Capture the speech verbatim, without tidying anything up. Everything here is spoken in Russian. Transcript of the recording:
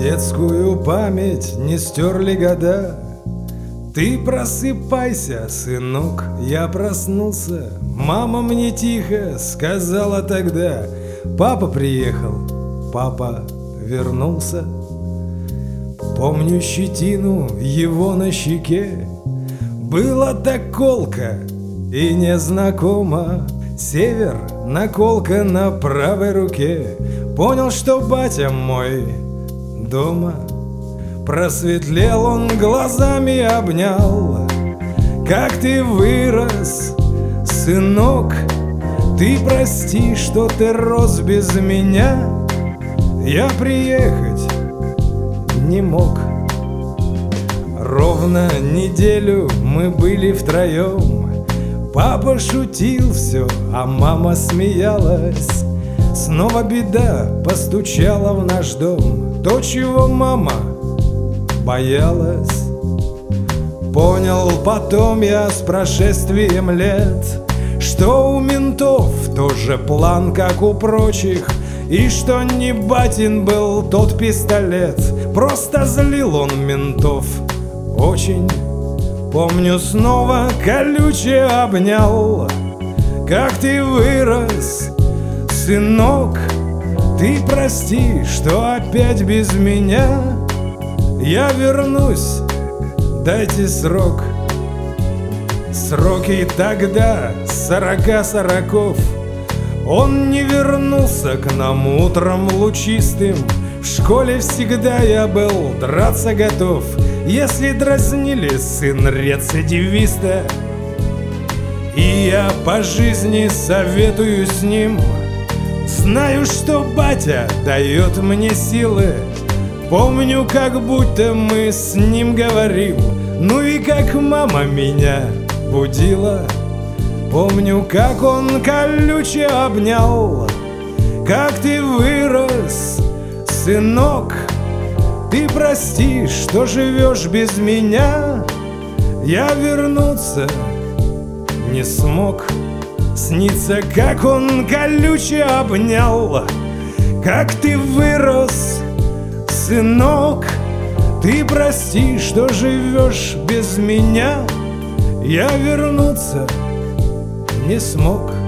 детскую память не стерли года. Ты просыпайся, сынок, я проснулся. Мама мне тихо сказала тогда: папа приехал, папа вернулся. Помню щетину его на щеке, была так колка и незнакома. Север, наколка на правой руке. Понял, что батя мой дома. Просветлел он, глазами обнял: как ты вырос, сынок, ты прости, что ты рос без меня. Я приехать не мог. Ровно неделю мы были втроем. Папа шутил все, а мама смеялась. Снова беда постучала в наш дом. То, чего мама боялась. Понял потом я с прошествием лет, что у ментов тоже план, как у прочих, и что не батин был тот пистолет. Просто злил он ментов очень. Помню, снова колюче обнял: как ты вырос, сынок, ты прости, что опять без меня. Я вернусь, дайте срок. Сроки тогда сорока сороков. Он не вернулся к нам утром лучистым. В школе всегда я был драться готов, если дразнили сын рецидивиста. И я по жизни советую с ним. Знаю, что батя дает мне силы. Помню, как будто мы с ним говорим. Ну и как мама меня будила. Помню, как он колюче обнял: как ты вырос, сынок, ты прости, что живешь без меня. Я вернуться не смог. Снится, как он колюче обнял: как ты вырос, сынок, ты прости, что живешь без меня. Я вернуться не смог.